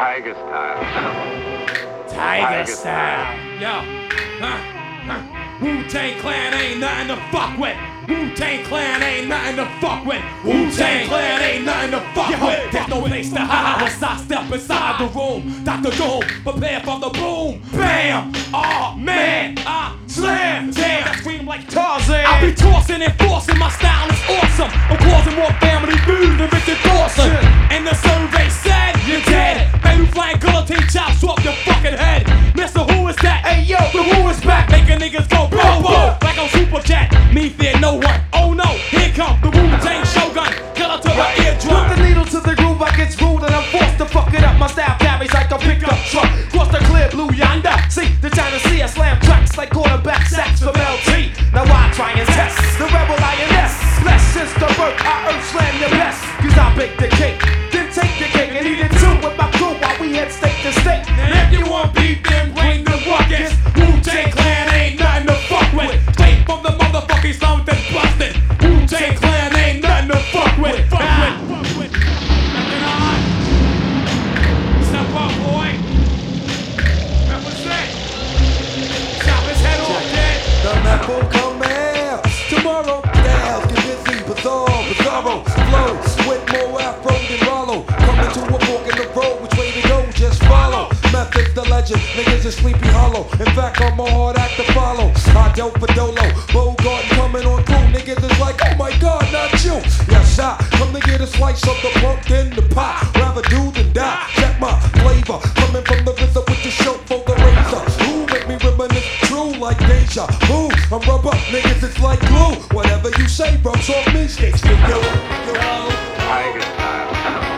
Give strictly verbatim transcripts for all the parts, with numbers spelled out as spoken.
Tiger style. Tiger, Tiger style. style. Yo, huh, huh. Wu-Tang Clan ain't nothing to fuck with. Wu-Tang Clan ain't nothing to fuck with. Wu-Tang Clan ain't nothing to fuck Yo, with. There's no place to hide once I step inside the room. Doctor Doom, prepare for the boom. Bam! Oh man, I slam. Damn, I scream like Tarzan. I be tossing and forcing, my style is awesome. I'm causing more family food than Richard Dawson. And the survey said you're dead. Baby flying guillotine chops off your fucking head. Mister Who is that? Hey yo, the Who is back, making niggas go boom boom like on Super Jet. Me fear no one. Oh no, here come the Wu-Tang Shogun. Killer to my eardrum. Put the needle to the groove, I get rude and I'm forced to fuck it up. My style carries like a pickup truck. Cross the clear blue yonder. See the China Sea, I slam tracks like quarterback sacks from L T. Now I try and test the rebel lioness. Less since the birth, I earth slam the best. Cause I bake the cake, then take the cake and eat it too with my crew while we head state to state. And if you want beef, then bring the ruckus. Wu-Tang Clan ain't nothing to fuck with. Straight from the motherfucking slum that's busted. Wu-Tang Clan ain't nothing to fuck with. Fuck with. Fuck with. Nothing on. Step up, boy. Represent. Chop his head off, kid. The map will come out tomorrow. Styles get busy, bizarre, bizarro. Flow with more afro than Rollo. Coming to a fork in the road, which way to go? Just follow. Method's the legend, niggas is Sleepy Hollow. In fact, I'm a hard act to follow. I dealt for Dolo, Bogart coming on through. Niggas is like, oh my god, not you. Yes, I come to get a slice of the pumpkin, the pie. Rather do than die. Check my flavor, coming from the RZA with the show for the razor. Who make me reminisce true like deja vu? I'm rubber, niggas it's like glue. Whatever you say, rubs off me, sticks to you. Tiger style.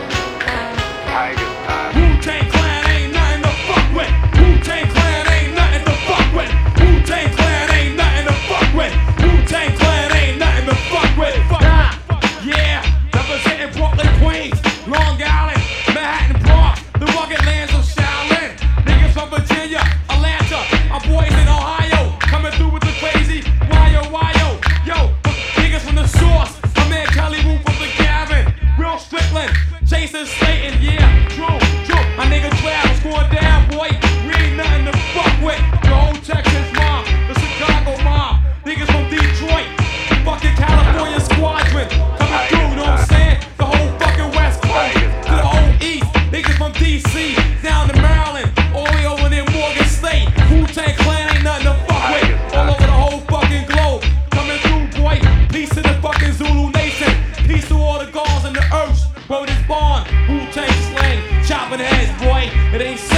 Tiger style. Wu-Tang Clan ain't nothing to fuck with. Wu-Tang Clan ain't nothing to fuck with. Wu-Tang Clan ain't nothing to fuck with. Wu-Tang Clan ain't nothing to fuck with. Nah, yeah, representing Brooklyn, Queens, Long Island, Manhattan, Bronx, the rugged lands of Shaolin. Niggas from Virginia, Atlanta, our boys in Ohio, coming through with the crazy wyo wyo. Yo, niggas from the source, my man Kelly Wu from the Gavin, Will Strickland, Jason Slayton, yeah, true, true. My nigga Travis going down, boy. We ain't nothing to fuck with. The whole Texas mob, the Chicago mob, niggas from Detroit, fucking California squadron, coming through, know what I'm saying? The whole fucking West Coast, to the whole East, niggas from D C down to Maryland, all the way over near Morgan State. Wu-Tang Clan ain't nothing to fuck with. All over the whole fucking globe, coming through, boy. Peace to the fucking Zulu Nation, peace to all the gods and the earth. Word is born, Wu-Tang slang, chopping heads, boy. It ain't